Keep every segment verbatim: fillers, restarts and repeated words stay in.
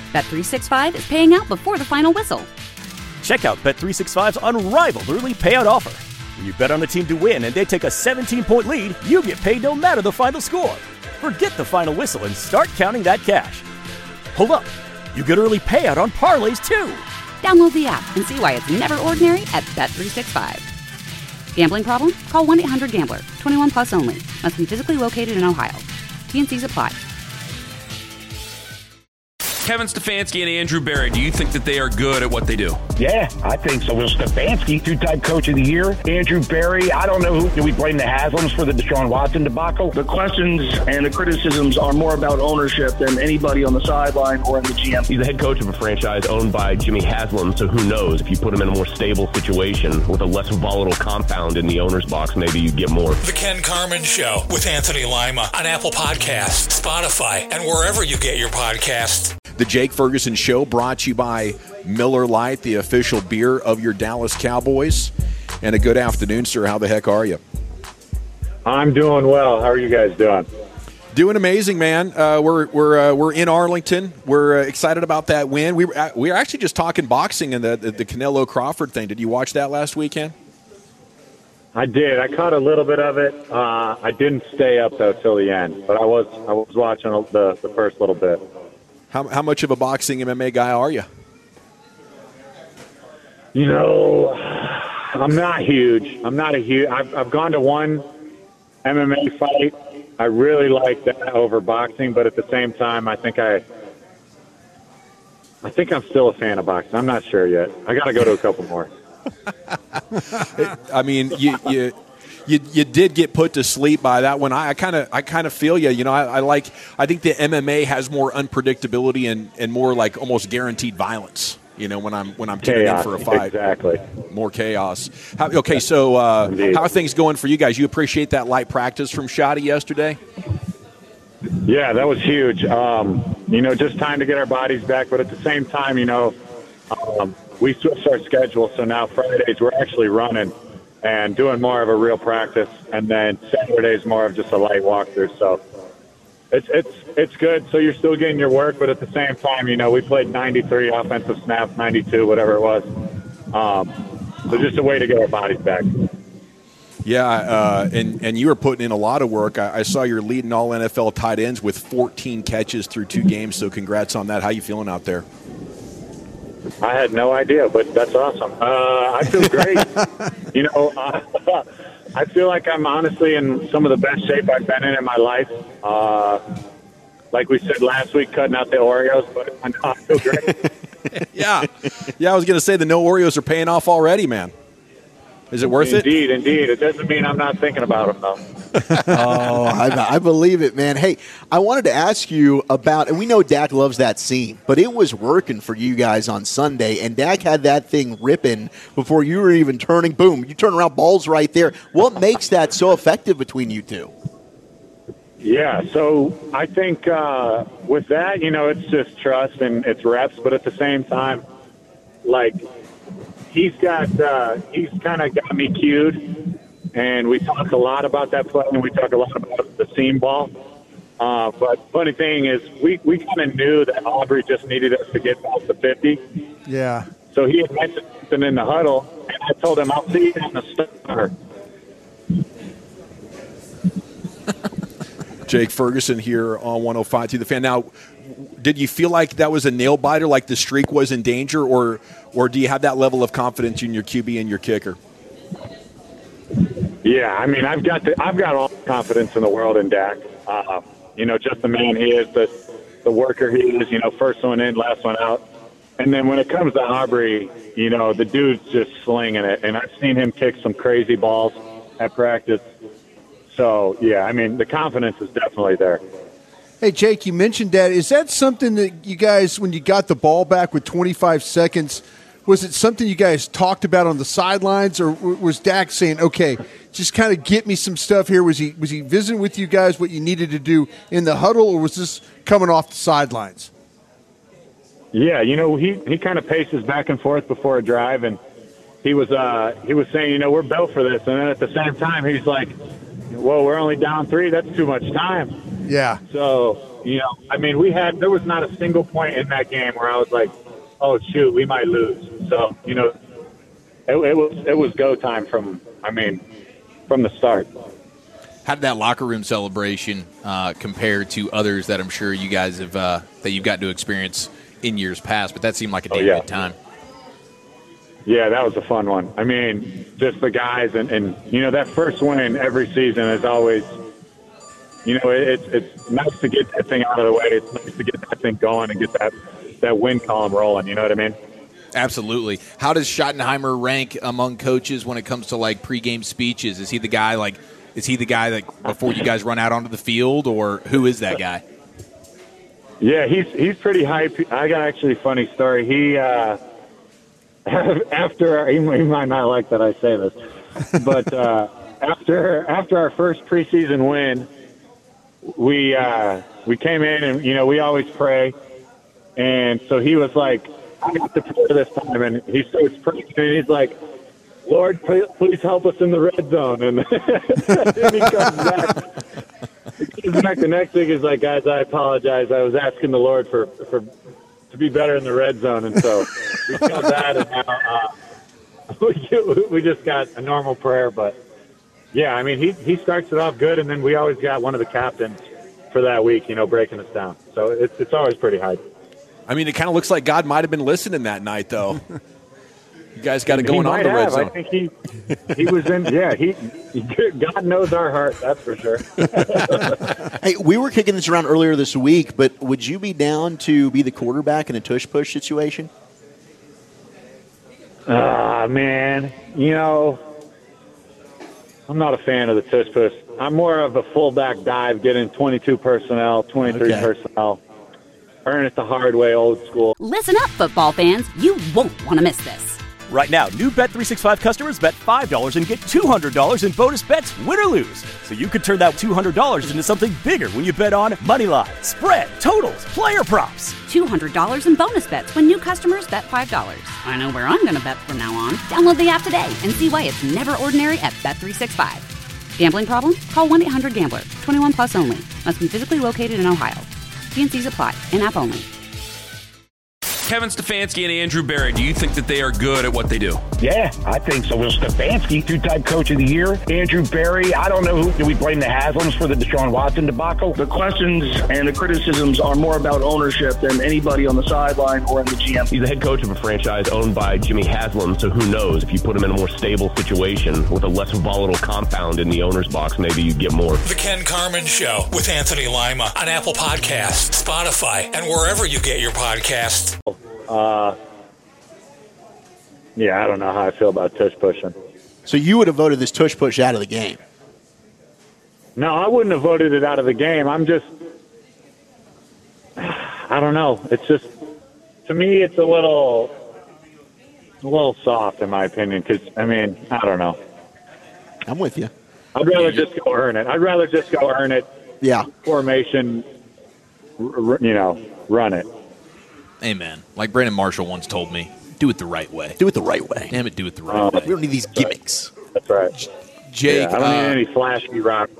Bet three sixty-five is paying out before the final whistle. Check out Bet three sixty-five's unrivaled early payout offer. When you bet on a team to win and they take a seventeen-point lead, you get paid no matter the final score. Forget the final whistle and start counting that cash. Hold up. You get early payout on parlays, too. Download the app and see why it's never ordinary at Bet three sixty-five. Gambling problem? Call one eight hundred gambler. twenty-one plus only. Must be physically located in Ohio. T N Cs apply. Kevin Stefanski and Andrew Berry, do you think that they are good at what they do? Yeah, I think so. Well, Stefanski, two-time coach of the year. Andrew Berry, I don't know who. Do we blame the Haslams for the Deshaun Watson debacle? The questions and the criticisms are more about ownership than anybody on the sideline or in the G M. He's the head coach of a franchise owned by Jimmy Haslam, so who knows? If you put him in a more stable situation with a less volatile compound in the owner's box, maybe you get more. The Ken Carman Show with Anthony Lima on Apple Podcasts, Spotify, and wherever you get your podcasts. The Jake Ferguson Show brought to you by Miller Lite, the official beer of your Dallas Cowboys. And a good afternoon, sir. How the heck are you? I'm doing well. How are you guys doing? Doing amazing, man. Uh, we're we're uh, we're in Arlington. We're uh, excited about that win. We were uh, we were actually just talking boxing and the, the the Canelo Crawford thing. Did you watch that last weekend? I did. I caught a little bit of it. Uh, I didn't stay up though till the end, but I was I was watching the the first little bit. How how much of a boxing M M A guy are you? You know, I'm not huge. I'm not a huge. I've, I've gone to one M M A fight. I really like that over boxing, but at the same time, I think I, I think I'm still a fan of boxing. I'm not sure yet. I got to go to a couple more. I mean, you you. You, you did get put to sleep by that one. I kind of I kind of feel you. You know, I, I like. I think the M M A has more unpredictability and, and more like almost guaranteed violence. You know, when I'm when I'm tuning in for a fight, exactly. More chaos. How, okay, so uh, how are things going for you guys? You appreciate that light practice from Shotty yesterday? Yeah, that was huge. Um, you know, just time to get our bodies back, but at the same time, you know, um, we switched our schedule, so now Fridays we're actually running and doing more of a real practice, and then Saturday's more of just a light walkthrough. So it's it's it's good. So you're still getting your work, but at the same time, you know, we played ninety-three offensive snaps, ninety-two, whatever it was. Um, so just a way to get our bodies back. Yeah, uh, and and you were putting in a lot of work. I, I saw you're leading all N F L tight ends with fourteen catches through two games. So congrats on that. How you feeling out there? I had no idea, but that's awesome. Uh, I feel great. you know, uh, I feel like I'm honestly in some of the best shape I've been in in my life. Uh, like we said last week, cutting out the Oreos, but I, know I feel great. yeah. Yeah, I was going to say the no Oreos are paying off already, man. Is it worth indeed, it? Indeed, indeed. It doesn't mean I'm not thinking about them, though. oh, I, I believe it, man. Hey, I wanted to ask you about, and we know Dak loves that seam, but it was working for you guys on Sunday, and Dak had that thing ripping before you were even turning. Boom, you turn around, balls right there. What makes that so effective between you two? Yeah, so I think uh, with that, you know, it's just trust and it's reps, but at the same time, like, he's got, uh, he's kind of got me cued, and we talk a lot about that play, and we talk a lot about the seam ball. Uh, but funny thing is, we, we kind of knew that Aubrey just needed us to get past the fifty. Yeah. So he had mentioned something in the huddle, and I told him, I'll see you in the starter. Jake Ferguson here on one oh five to the Fan. Now, did you feel like that was a nail biter, like the streak was in danger, or or do you have that level of confidence in your Q B and your kicker? Yeah, I mean, I've got the, I've got all the confidence in the world in Dak. Uh, you know, just the man he is, the the worker he is. You know, first one in, last one out. And then when it comes to Aubrey, you know, the dude's just slinging it. And I've seen him kick some crazy balls at practice. So, yeah, I mean, the confidence is definitely there. Hey, Jake, you mentioned that. Is that something that you guys, when you got the ball back with twenty-five seconds, was it something you guys talked about on the sidelines, or was Dak saying, okay, just kind of get me some stuff here? Was he was he visiting with you guys what you needed to do in the huddle, or was this coming off the sidelines? Yeah, you know, he, he kind of paces back and forth before a drive, and he was uh, he was saying, you know, we're built for this. And then at the same time, he's like, whoa, we're only down three. That's too much time. Yeah. So You know, I mean, we had there was not a single point in that game where I was like, "Oh shoot, we might lose." So, you know, it, it was it was go time from. I mean, from the start. How did that locker room celebration uh, compare to others that I'm sure you guys have uh, that you've gotten to experience in years past? But that seemed like a damn oh, yeah. good time. Yeah, that was a fun one. I mean, just the guys and, and you know that first win every season is always. You know, it's it's nice to get that thing out of the way. It's nice to get that thing going and get that, that win column rolling. You know what I mean? Absolutely. How does Schottenheimer rank among coaches when it comes to, like, pregame speeches? Is he the guy, like, is he the guy that before you guys run out onto the field, or who is that guy? Yeah, he's he's pretty hype. I got actually a funny story. He, uh, after, he might not like that I say this, but uh, after after our first preseason win, we uh, we came in and, you know, we always pray. And so he was like, I got to pray this time. And he starts praying and he's like, Lord, please help us in the red zone. And then he comes back. He comes back the next week. He's like, guys, I apologize. I was asking the Lord for, for to be better in the red zone. And so we got that. And now uh, we, we just got a normal prayer. But, yeah, I mean, he, he starts it off good, and then we always got one of the captains for that week, you know, breaking us down. So it's, it's always pretty hype. I mean, it kind of looks like God might have been listening that night, though. You guys got it going on in the red zone. I think he he was in. Yeah, he, he God knows our heart. That's for sure. Hey, we were kicking this around earlier this week, but would you be down to be the quarterback in a tush push situation? Ah, uh, man, you know, I'm not a fan of the tush push. I'm more of a fullback dive, getting twenty-two personnel, twenty-three okay. personnel. Earn it the hard way, old school. Listen up, football fans. You won't want to miss this. Right now, new Bet three sixty-five customers bet five dollars and get two hundred dollars in bonus bets, win or lose. So you could turn that two hundred dollars into something bigger when you bet on money line, spread, totals, player props. two hundred dollars in bonus bets when new customers bet five dollars. I know where I'm going to bet from now on. Download the app today and see why it's never ordinary at Bet three sixty-five. Gambling problem? Call one eight hundred gambler. twenty-one plus only. Must be physically located in Ohio. T and C's apply. In-app only. Kevin Stefanski and Andrew Berry, do you think that they are good at what they do? Yeah, I think so. Will Stefanski, two-time coach of the year. Andrew Berry, I don't know who. Do we blame the Haslams for the Deshaun Watson debacle? The questions and the criticisms are more about ownership than anybody on the sideline or in the G M. He's the head coach of a franchise owned by Jimmy Haslam, so who knows? If you put him in a more stable situation with a less volatile compound in the owner's box, maybe you get more. The Ken Carman Show with Anthony Lima on Apple Podcasts, Spotify, and wherever you get your podcasts. Uh, yeah, I don't know how I feel about tush pushing. So you would have voted this tush push out of the game? No, I wouldn't have voted it out of the game. I'm just, I don't know. It's just, to me, it's a little, a little soft in my opinion. Because I mean, I don't know. I'm with you. I'd rather just go earn it. I'd rather just go earn it. Yeah. Formation, you know, run it. Amen. Like Brandon Marshall once told me, do it the right way. Do it the right way. Damn it, do it the right uh, way. We don't need these gimmicks. That's right. Jake. Yeah, I don't uh, need any flashy rock.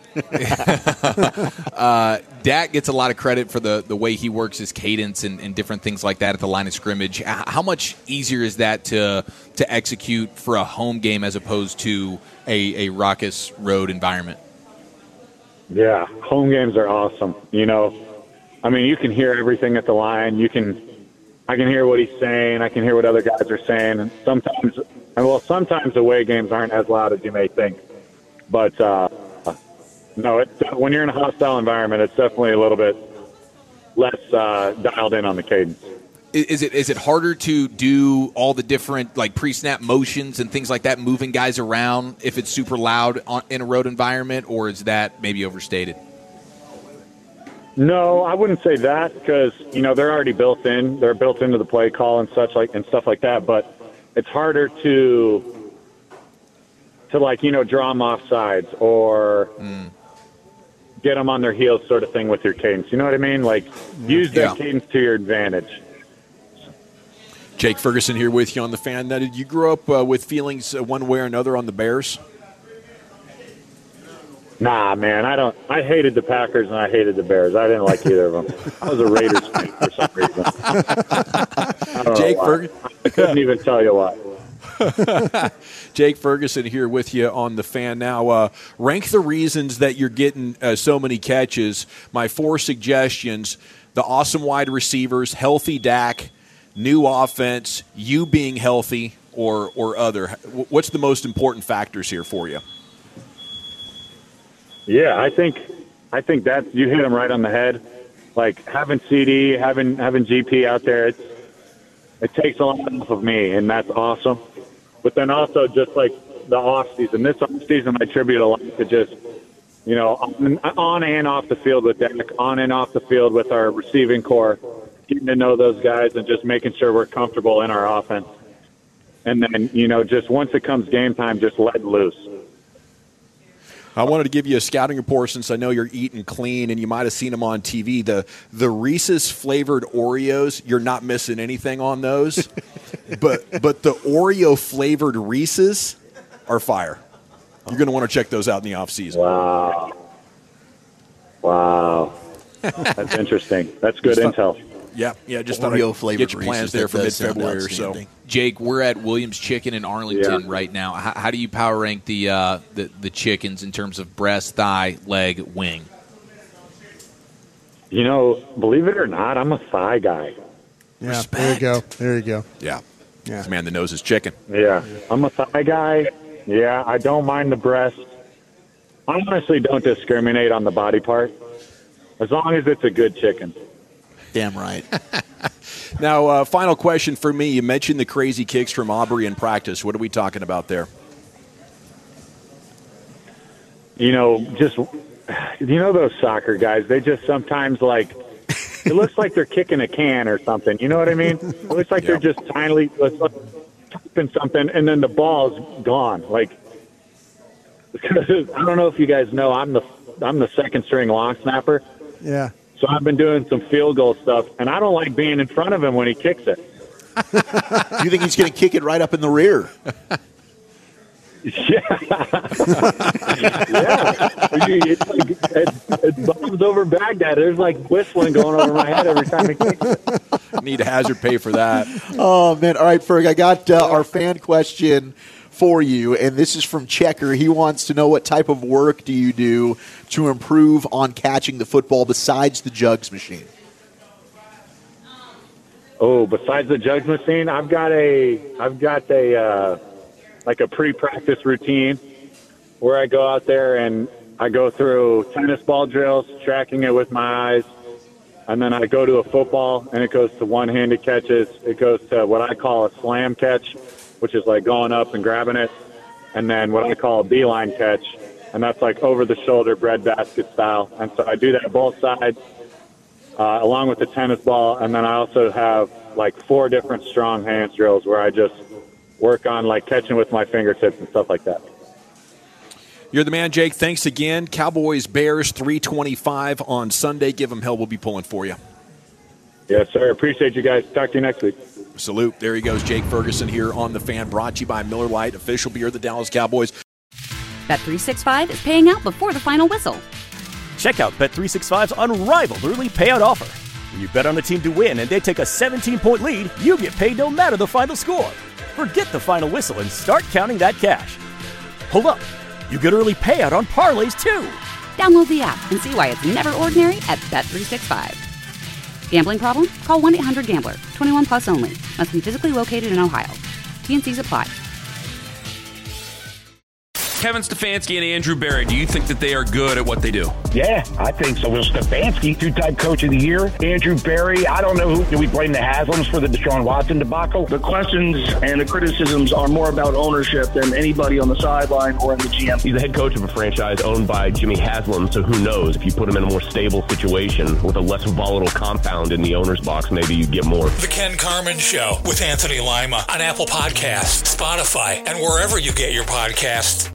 uh, Dak gets a lot of credit for the, the way he works his cadence and, and different things like that at the line of scrimmage. How much easier is that to to execute for a home game as opposed to a, a raucous road environment? Yeah, home games are awesome. You know, I mean, you can hear everything at the line. You can, I can hear what he's saying. I can hear what other guys are saying. And sometimes, well, sometimes away games aren't as loud as you may think. But uh, no, it's, when you're in a hostile environment, it's definitely a little bit less uh, dialed in on the cadence. Is it is it harder to do all the different like pre-snap motions and things like that, moving guys around if it's super loud on, in a road environment, or is that maybe overstated? No, I wouldn't say that because, you know, they're already built in. They're built into the play call and such like and stuff like that. But it's harder to, to like, you know, draw them off sides or mm. get them on their heels sort of thing with your cadence. You know what I mean? Like, use that yeah. cadence to your advantage. Jake Ferguson here with you on The Fan. Now, did you grow up uh, with feelings uh, one way or another on the Bears? Nah, man, I don't. I hated the Packers and I hated the Bears. I didn't like either of them. I was a Raiders fan for some reason. I don't Jake know why. Ferguson. I couldn't even tell you why. Jake Ferguson here with you on the Fan now. Uh, rank the reasons that you're getting uh, so many catches. My four suggestions: the awesome wide receivers, healthy Dak, new offense, you being healthy, or or other. What's the most important factors here for you? Yeah, I think I think that you hit him right on the head. Like having C D, having having G P out there, it's, it takes a lot off of me, and that's awesome. But then also just like the off season, this off season, I attribute a lot to just you know on, on and off the field with Dak, on and off the field with our receiving core, getting to know those guys and just making sure we're comfortable in our offense. And then you know just once it comes game time, just let loose. I wanted to give you a scouting report since I know you're eating clean and you might have seen them on T V. The the Reese's flavored Oreos, you're not missing anything on those. but but the Oreo flavored Reese's are fire. You're going to want to check those out in the off season. Wow. Wow. That's interesting. That's good intel. Yeah, yeah, just Oreo flavored get your plans Reese's, there for that does sound mid-February or so. outstanding. Jake, we're at Williams Chicken in Arlington Yeah. right now. How, how do you power rank the, uh, the the chickens in terms of breast, thigh, leg, wing? You know, believe it or not, I'm a thigh guy. Yeah, Respect. there you go. There you go. Yeah. Yeah. This man that knows his chicken. Yeah, I'm a thigh guy. Yeah, I don't mind the breast. I honestly don't discriminate on the body part, as long as it's a good chicken. Damn right. Now, uh, final question for me. You mentioned the crazy kicks from Aubrey in practice. What are we talking about there? You know, just you know those soccer guys. They just sometimes like it looks like they're kicking a can or something. You know what I mean? It looks like Yeah. they're just tiny, tapping something, and then the ball's gone. Like I don't know if you guys know, I'm the I'm the second string long snapper. Yeah. So I've been doing some field goal stuff, and I don't like being in front of him when he kicks it. Do you think he's going to kick it right up in the rear? Yeah. yeah. It's like, it, it bombs over Baghdad. There's like whistling going over my head every time he kicks it. Need a hazard pay for that. Oh, man. All right, Ferg, I got uh, our fan question for you, and this is from Checker. He wants to know what type of work do you do to improve on catching the football besides the jugs machine? Oh, besides the jugs machine, I've got a, I've got a, uh, like a pre-practice routine where I go out there and I go through tennis ball drills, tracking it with my eyes, and then I go to a football, and it goes to one-handed catches. It goes to what I call a slam catch, which is like going up and grabbing it, and then what I call a beeline catch, and that's like over-the-shoulder breadbasket style. And so I do that both sides, uh, along with the tennis ball, and then I also have like four different strong hands drills where I just work on like catching with my fingertips and stuff like that. You're the man, Jake. Thanks again. Cowboys, Bears, three twenty-five on Sunday. Give them hell. We'll be pulling for you. Yes, sir. Appreciate you guys. Talk to you next week. Salute. There he goes, Jake Ferguson here on The Fan, brought to you by Miller Lite, official beer of the Dallas Cowboys. Bet three sixty-five is paying out before the final whistle. Check out Bet three sixty-five's unrivaled early payout offer. When you bet on a team to win and they take a seventeen-point lead, you get paid no matter the final score. Forget the final whistle and start counting that cash. Hold up. You get early payout on parlays, too. Download the app and see why it's never ordinary at Bet three sixty-five. Gambling problem? Call one eight hundred gambler. twenty-one plus only. Must be physically located in Ohio. T and C's apply. Kevin Stefanski and Andrew Berry, do you think that they are good at what they do? Yeah, I think so. Will Stefanski, two-time coach of the year. Andrew Berry, I don't know who. Do we blame the Haslams for the Deshaun Watson debacle? The questions and the criticisms are more about ownership than anybody on the sideline or in the G M. He's the head coach of a franchise owned by Jimmy Haslam, so who knows? If you put him in a more stable situation with a less volatile compound in the owner's box, maybe you get more. The Ken Carman Show with Anthony Lima on Apple Podcasts, Spotify, and wherever you get your podcasts.